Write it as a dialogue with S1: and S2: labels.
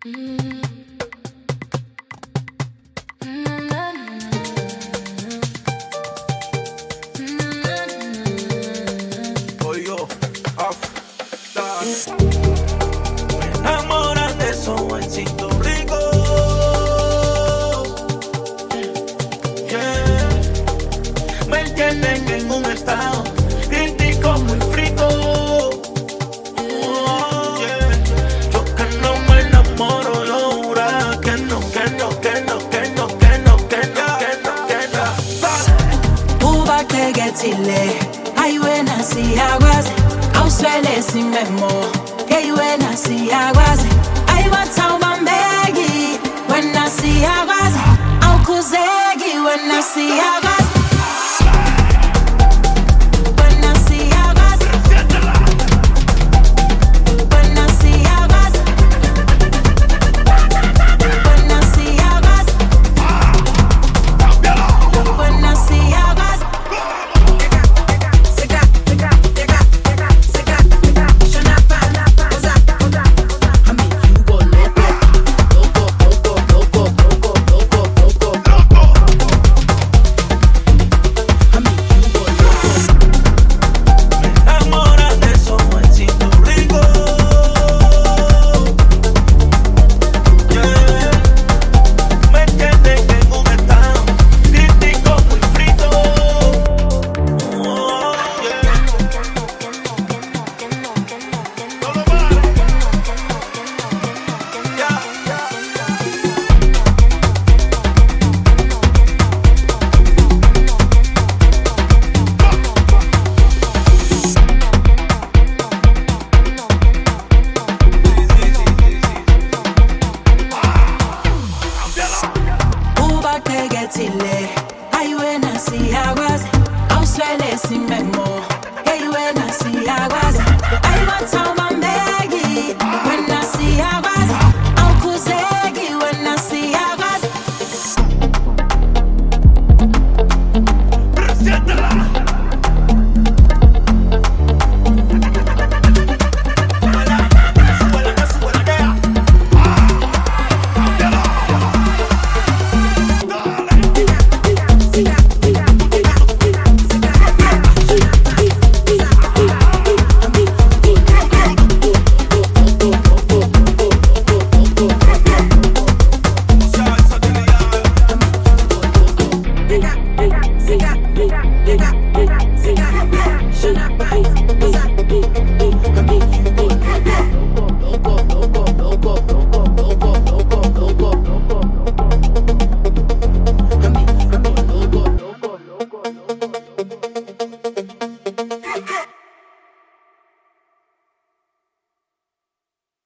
S1: Voy yo, off, me enamoran de esos huesitos ricos. Yeah. Me tienen en un estado crítico muy frito. Oh, yeah. Yo que no me enamoro, yo juraba que no.
S2: Ubategethile ayiwena siyakwazi awuswele simemo ayiwena siyakwazi ayiwathawubambeki wena siyakwazi awukhuzeki wena siyakwazi Ubategethile ayiwena siyakwazi awuswele simemo ayiwena siyakwazi ayiwathawubambeki